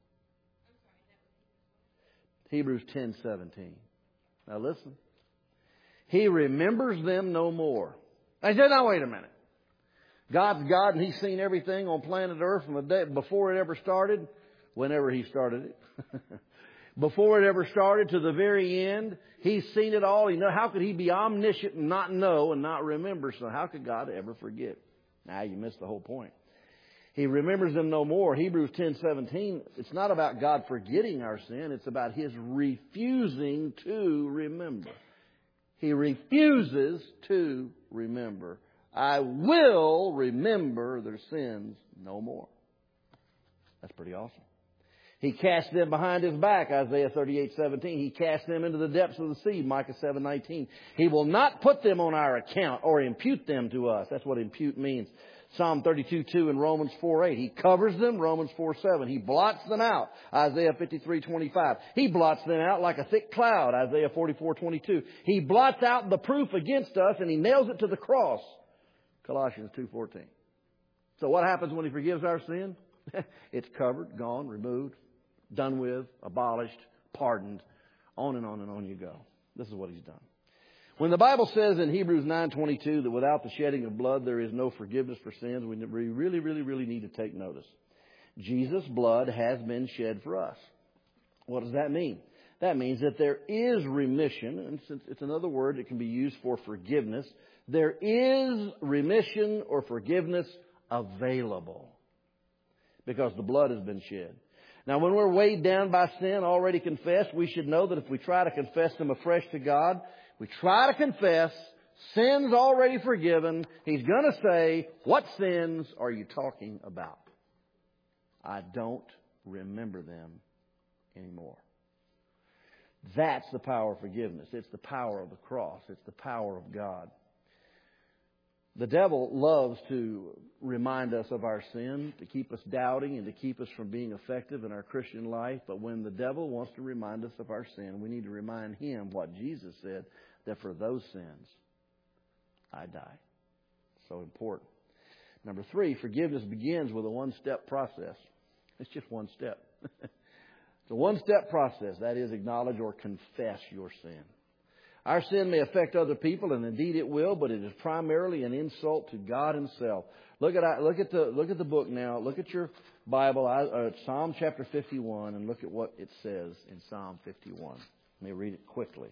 Hebrews 10:17. Now listen. He remembers them no more. I said, now wait a minute. God's God and He's seen everything on planet Earth from the day before it ever started, whenever He started it. Before it ever started to the very end, He's seen it all. How could He be omniscient and not know and not remember? So how could God ever forget? Now you missed the whole point. He remembers them no more. Hebrews 10:17, it's not about God forgetting our sin. It's about His refusing to remember. He refuses to remember. I will remember their sins no more. That's pretty awesome. He cast them behind His back, Isaiah 38:17. He cast them into the depths of the sea, Micah 7:19. He will not put them on our account or impute them to us. That's what impute means. Psalm 32:2 and Romans 4:8. He covers them, Romans 4:7. He blots them out, Isaiah 53:25. He blots them out like a thick cloud, Isaiah 44:22. He blots out the proof against us and He nails it to the cross, Colossians 2:14. So what happens when He forgives our sin? It's covered, gone, removed, done with, abolished, pardoned. On and on and on you go. This is what He's done. When the Bible says in Hebrews 9:22 that without the shedding of blood there is no forgiveness for sins, we really need to take notice. Jesus' blood has been shed for us. What does that mean? That means that there is remission, and since it's another word that can be used for forgiveness, there is remission or forgiveness available because the blood has been shed. Now, when we're weighed down by sin, already confessed, we should know that if we try to confess them afresh to God, we try to confess, sins already forgiven, He's going to say, what sins are you talking about? I don't remember them anymore. That's the power of forgiveness. It's the power of the cross. It's the power of God. The devil loves to remind us of our sin, to keep us doubting and to keep us from being effective in our Christian life. But when the devil wants to remind us of our sin, we need to remind him what Jesus said, that for those sins, I die. So important. Number 3, forgiveness begins with a one-step process. It's just one step. It's a one-step process. That is, acknowledge or confess your sin. Our sin may affect other people, and indeed it will, but it is primarily an insult to God Himself. Look at the book now. Look at your Bible, Psalm chapter 51, and look at what it says in Psalm 51. Let me read it quickly.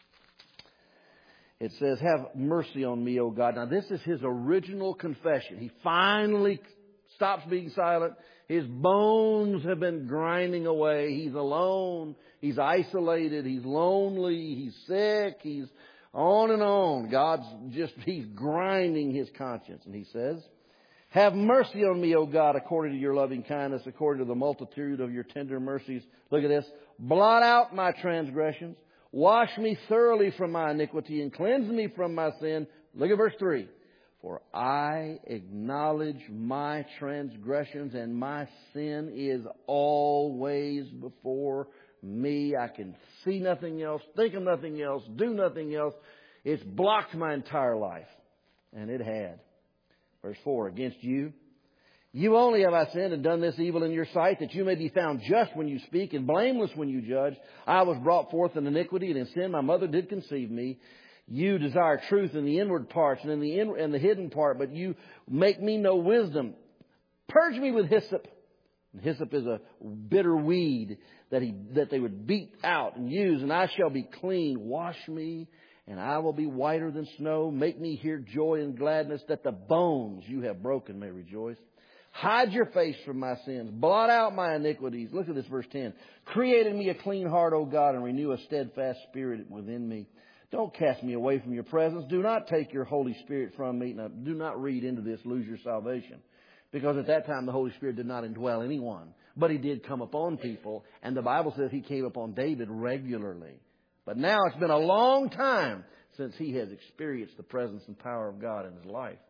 It says, "Have mercy on me, O God." Now, this is his original confession. He finally stops being silent. His bones have been grinding away. He's alone. He's isolated. He's lonely. He's sick. He's on and on. He's grinding his conscience. And he says, "Have mercy on me, O God, according to your loving kindness, according to the multitude of your tender mercies." Look at this. "Blot out my transgressions. Wash me thoroughly from my iniquity and cleanse me from my sin." Look at verse 3. "For I acknowledge my transgressions, and my sin is always before me." I can see nothing else, think of nothing else, do nothing else. It's blocked my entire life. And it had. Verse 4, "Against you only have I sinned and done this evil in your sight, that you may be found just when you speak and blameless when you judge. I was brought forth in iniquity, and in sin my mother did conceive me. You desire truth in the inward parts and in the hidden part, but you make me know wisdom. Purge me with hyssop." And hyssop is a bitter weed that they would beat out and use, "and I shall be clean. Wash me, and I will be whiter than snow. Make me hear joy and gladness, that the bones you have broken may rejoice. Hide your face from my sins. Blot out my iniquities." Look at this, verse 10. "Create in me a clean heart, O God, and renew a steadfast spirit within me. Don't cast me away from your presence. Do not take your Holy Spirit from me." Now, do not read into this, lose your salvation. Because at that time, the Holy Spirit did not indwell anyone. But He did come upon people. And the Bible says He came upon David regularly. But now it's been a long time since he has experienced the presence and power of God in his life.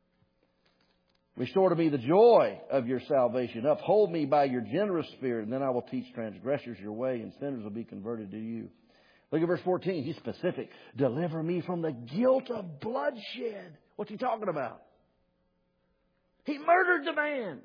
"Restore to me the joy of your salvation. Uphold me by your generous spirit, and then I will teach transgressors your way, and sinners will be converted to you." Look at verse 14. He's specific. "Deliver me from the guilt of bloodshed." What's he talking about? He murdered the man.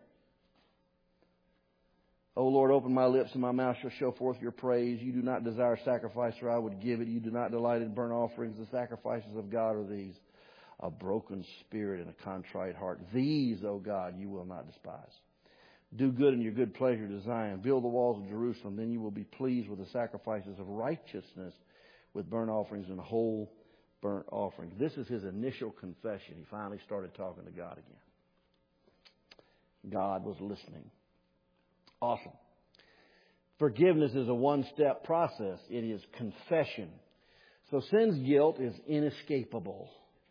"O Lord, open my lips, and my mouth shall show forth your praise. You do not desire sacrifice, or I would give it. You do not delight in burnt offerings. The sacrifices of God are these: a broken spirit and a contrite heart. These, O God, you will not despise. Do good in your good pleasure to Zion. Build the walls of Jerusalem. Then you will be pleased with the sacrifices of righteousness, with burnt offerings and whole burnt offerings." This is his initial confession. He finally started talking to God again. God was listening. Awesome. Forgiveness is a one-step process. It is confession. So sin's guilt is inescapable.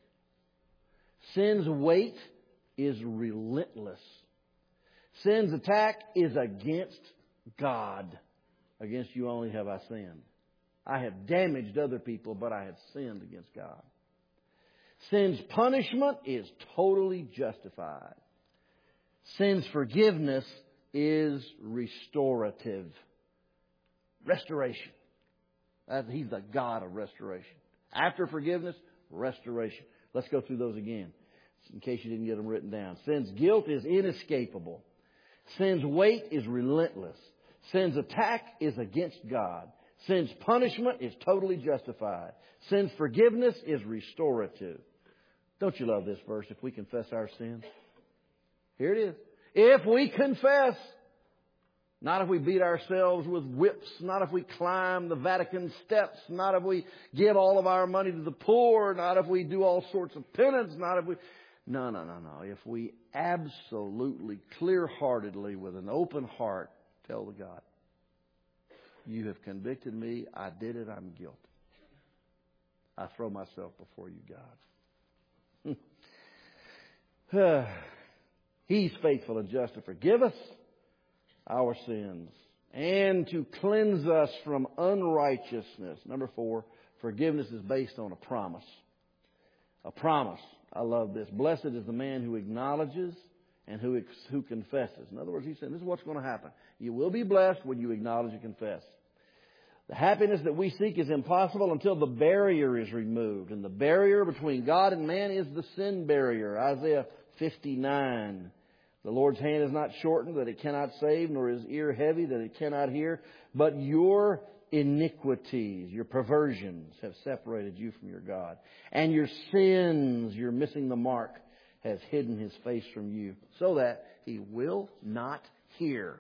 Sin's weight is relentless. Sin's attack is against God. Against you only have I sinned. I have damaged other people, but I have sinned against God. Sin's punishment is totally justified. Sin's forgiveness is restorative. Restoration. He's the God of restoration. After forgiveness, restoration. Let's go through those again, in case you didn't get them written down. Sin's guilt is inescapable. Sin's weight is relentless. Sin's attack is against God. Sin's punishment is totally justified. Sin's forgiveness is restorative. Don't you love this verse? If we confess our sins. Here it is. If we confess. Not if we beat ourselves with whips. Not if we climb the Vatican steps. Not if we give all of our money to the poor. Not if we do all sorts of penance. Not if we... No. If we absolutely, clear-heartedly, with an open heart, tell the God, you have convicted me. I did it. I'm guilty. I throw myself before you, God. He's faithful and just to forgive us our sins and to cleanse us from unrighteousness. Number 4, forgiveness is based on a promise. A promise. I love this. Blessed is the man who acknowledges and who confesses. In other words, he's saying this is what's going to happen. You will be blessed when you acknowledge and confess. The happiness that we seek is impossible until the barrier is removed. And the barrier between God and man is the sin barrier. Isaiah 59. The Lord's hand is not shortened that it cannot save, nor his ear heavy that it cannot hear. But your iniquities, your perversions have separated you from your God. And your sins, you're missing the mark, has hidden his face from you, so that he will not hear.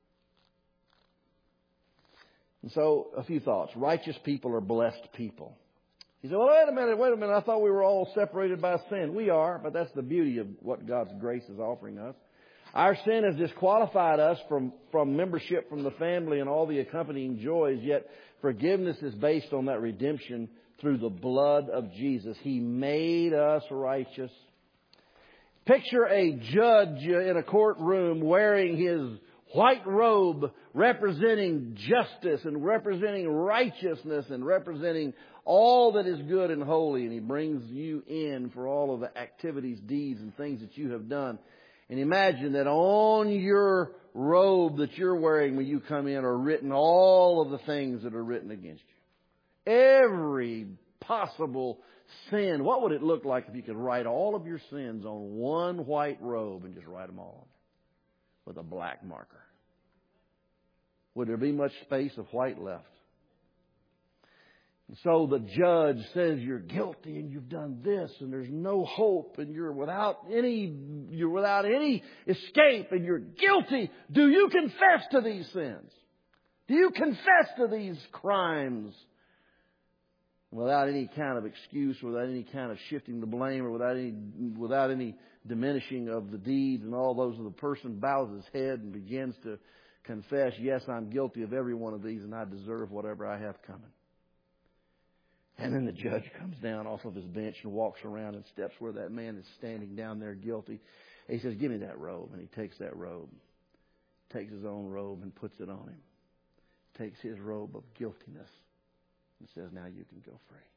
And so, a few thoughts. Righteous people are blessed people. You say, well, wait a minute. I thought we were all separated by sin. We are, but that's the beauty of what God's grace is offering us. Our sin has disqualified us from membership from the family and all the accompanying joys, yet forgiveness is based on that redemption through the blood of Jesus. He made us righteous. Picture a judge in a courtroom wearing his white robe representing justice and representing righteousness and representing all that is good and holy. And he brings you in for all of the activities, deeds, and things that you have done. And imagine that on your robe that you're wearing when you come in are written all of the things that are written against you. Every possible sin. What would it look like if you could write all of your sins on one white robe and just write them all on there with a black marker? Would there be much space of white left? And so the judge says you're guilty and you've done this and there's no hope and you're without any escape and you're guilty. Do you confess to these sins? Do you confess to these crimes? Without any kind of excuse, without any kind of shifting the blame, or without any diminishing of the deeds and all those, the person bows his head and begins to confess, yes, I'm guilty of every one of these and I deserve whatever I have coming. And then the judge comes down off of his bench and walks around and steps where that man is standing down there guilty. And he says, give me that robe. And he takes that robe, takes his own robe and puts it on him. Takes his robe of guiltiness and says, now you can go free.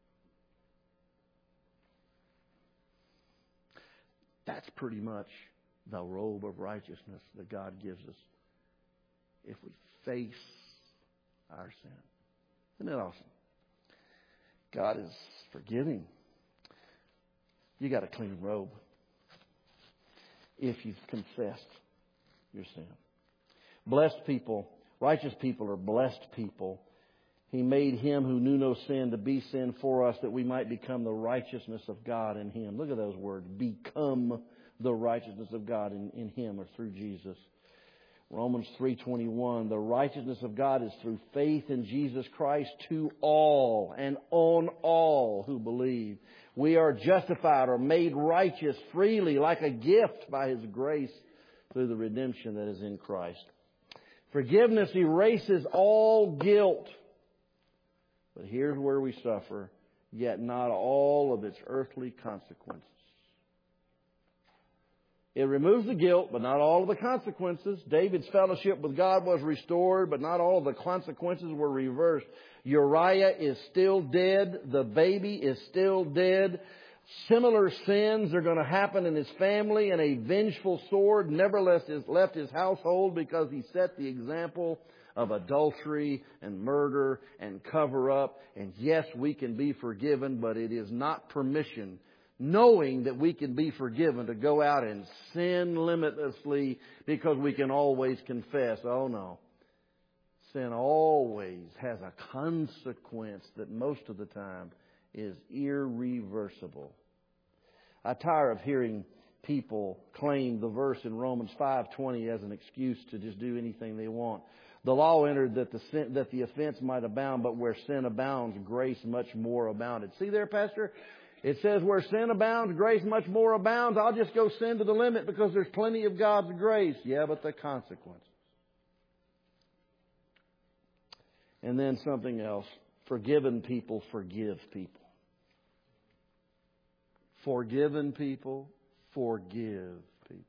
That's pretty much the robe of righteousness that God gives us if we face our sin. Isn't that awesome? God is forgiving. You got a clean robe if you've confessed your sin. Blessed people, righteous people are blessed people. He made him who knew no sin to be sin for us that we might become the righteousness of God in him. Look at those words. Become the righteousness of God in him or through Jesus. Romans 3:21, the righteousness of God is through faith in Jesus Christ to all and on all who believe. We are justified or made righteous freely like a gift by his grace through the redemption that is in Christ. Forgiveness erases all guilt. But here's where we suffer, yet not all of its earthly consequences. It removes the guilt, but not all of the consequences. David's fellowship with God was restored, but not all of the consequences were reversed. Uriah is still dead. The baby is still dead. Similar sins are going to happen in his family, and a vengeful sword never left his household because he set the example of adultery and murder and cover up. And yes, we can be forgiven, but it is not permission, knowing that we can be forgiven, to go out and sin limitlessly because we can always confess. Oh no. Sin always has a consequence that most of the time is irreversible. I tire of hearing people claim the verse in Romans 5:20 as an excuse to just do anything they want. The law entered that the offense might abound, but where sin abounds, grace much more abounded. See there, Pastor? It says where sin abounds, grace much more abounds. I'll just go sin to the limit because there's plenty of God's grace. Yeah, but the consequences. And then something else. Forgiven people forgive people. Forgiven people forgive people.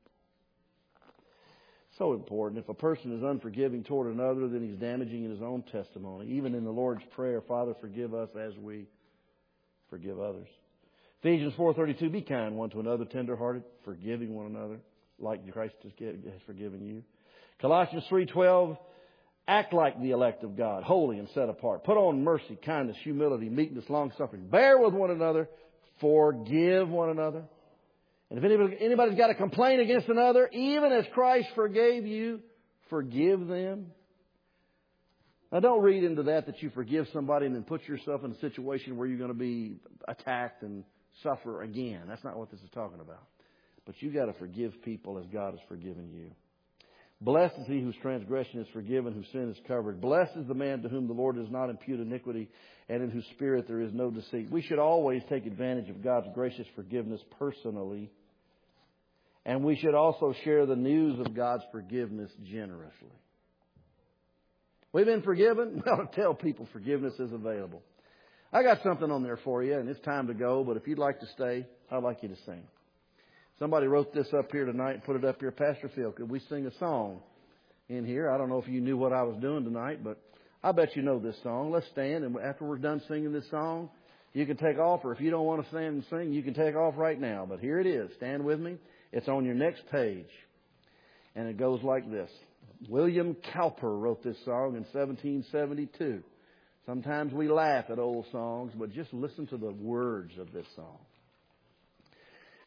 So important. If a person is unforgiving toward another, then he's damaging in his own testimony. Even in the Lord's Prayer, Father, forgive us as we forgive others. Ephesians 4:32, be kind one to another, tenderhearted, forgiving one another, like Christ has forgiven you. Colossians 3:12, act like the elect of God, holy and set apart. Put on mercy, kindness, humility, meekness, long-suffering. Bear with one another. Forgive one another. And if anybody's got a complaint against another, even as Christ forgave you, forgive them. Now, don't read into that you forgive somebody and then put yourself in a situation where you're going to be attacked and suffer again. That's not what this is talking about. But you've got to forgive people as God has forgiven you. Blessed is he whose transgression is forgiven, whose sin is covered. Blessed is the man to whom the Lord does not impute iniquity, and in whose spirit there is no deceit. We should always take advantage of God's gracious forgiveness personally. And we should also share the news of God's forgiveness generously. We've been forgiven. We ought to tell people forgiveness is available. I got something on there for you, and it's time to go. But if you'd like to stay, I'd like you to sing. Somebody wrote this up here tonight and put it up here. Pastor Phil, could we sing a song in here? I don't know if you knew what I was doing tonight, but I bet you know this song. Let's stand, and after we're done singing this song, you can take off. Or if you don't want to stand and sing, you can take off right now. But here it is. Stand with me. It's on your next page. And it goes like this. William Cowper wrote this song in 1772. Sometimes we laugh at old songs, but just listen to the words of this song.